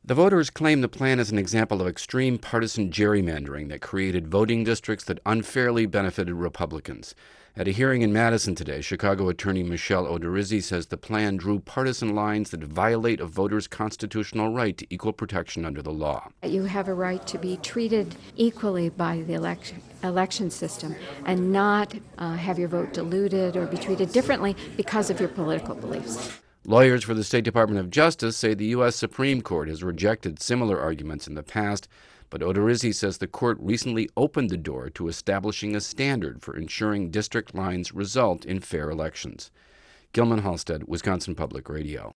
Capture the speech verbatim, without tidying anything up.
The voters claim the plan is an example of extreme partisan gerrymandering that created voting districts that unfairly benefited Republicans. At a hearing in Madison today, Chicago attorney Michelle Odorizzi says the plan drew partisan lines that violate a voter's constitutional right to equal protection under the law. You have a right to be treated equally by the election, election system and not uh, have your vote diluted or be treated differently because of your political beliefs. Lawyers for the State Department of Justice say the U S Supreme Court has rejected similar arguments in the past, but Odorizzi says the court recently opened the door to establishing a standard for ensuring district lines result in fair elections. Gilman Halstead, Wisconsin Public Radio.